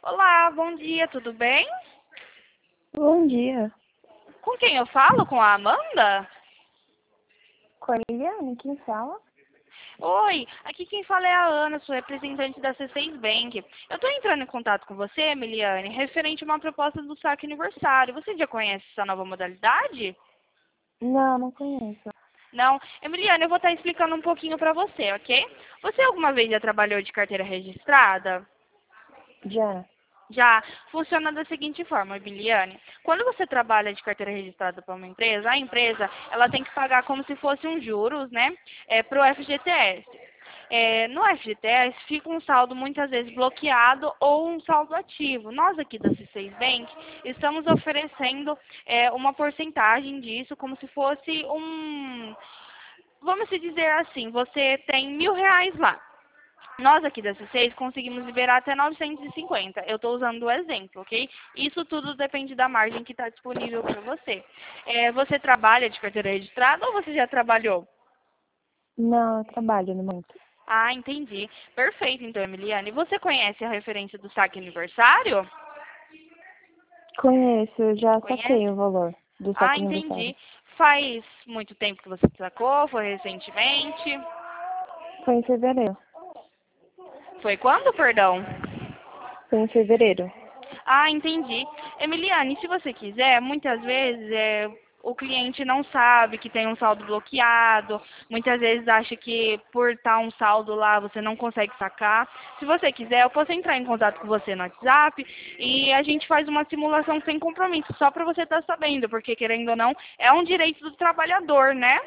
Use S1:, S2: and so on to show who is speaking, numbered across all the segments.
S1: Olá, bom dia, tudo bem?
S2: Bom dia.
S1: Com quem eu falo? Com a Amanda?
S2: Com a Eliane, quem fala?
S1: Oi, aqui quem fala é a Ana, sou representante da C6 Bank. Eu estou entrando em contato com você, Emiliane, referente a uma proposta do saque aniversário. Você já conhece essa nova modalidade?
S2: Não, não conheço.
S1: Não? Emiliane, eu vou estar explicando um pouquinho para você, ok? Você alguma vez já trabalhou de carteira registrada?
S2: Já.
S1: Já funciona da seguinte forma, Emiliane. Quando você trabalha de carteira registrada para uma empresa, a empresa ela tem que pagar como se fosse um juros, né, para o FGTS. No FGTS fica um saldo muitas vezes bloqueado ou um saldo ativo. Nós aqui da C6 Bank estamos oferecendo uma porcentagem disso como se fosse vamos se dizer assim, você tem R$ 1.000 lá. Nós aqui da C6 conseguimos liberar até 950. Eu estou usando o exemplo, ok? Isso tudo depende da margem que está disponível para você. Você trabalha de carteira registrada ou você já trabalhou?
S2: Não, eu trabalho no momento.
S1: Ah, entendi. Perfeito, então, Emiliane. Você conhece a referência do saque aniversário?
S2: Conheço, eu já
S1: Conhece?
S2: saquei o valor do
S1: Ah,
S2: saque aniversário.
S1: entendi. Faz muito tempo que você sacou? Foi recentemente?
S2: Foi em fevereiro.
S1: Foi quando, perdão?
S2: Foi em fevereiro.
S1: Ah, entendi. Emiliane, se você quiser, muitas vezes o cliente não sabe que tem um saldo bloqueado, muitas vezes acha que por estar um saldo lá você não consegue sacar. Se você quiser, eu posso entrar em contato com você no WhatsApp e a gente faz uma simulação sem compromisso, só para você estar sabendo, porque querendo ou não, é um direito do trabalhador, né?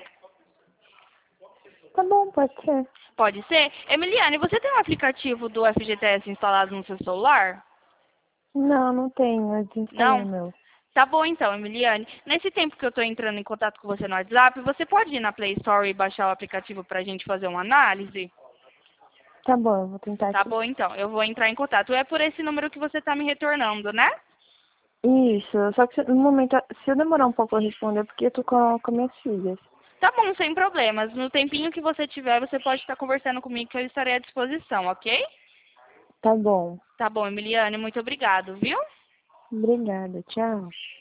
S2: Tá bom, pode ser.
S1: Pode ser? Emiliane, você tem um aplicativo do FGTS instalado no seu celular?
S2: Não, não tenho. Eu desinstalei
S1: Não?
S2: o meu.
S1: Tá bom então, Emiliane. Nesse tempo que eu estou entrando em contato com você no WhatsApp, você pode ir na Play Store e baixar o aplicativo para a gente fazer uma análise?
S2: Tá bom, eu vou tentar
S1: Tá
S2: aqui.
S1: bom então, eu vou entrar em contato. É por esse número que você está me retornando, né?
S2: Isso, só que no momento, se eu demorar um pouco a responder, é porque eu tô com minhas filhas.
S1: Tá bom, sem problemas. No tempinho que você tiver, você pode estar conversando comigo que eu estarei à disposição, ok?
S2: Tá bom.
S1: Tá bom, Emiliane, muito obrigado, viu?
S2: Obrigada, tchau.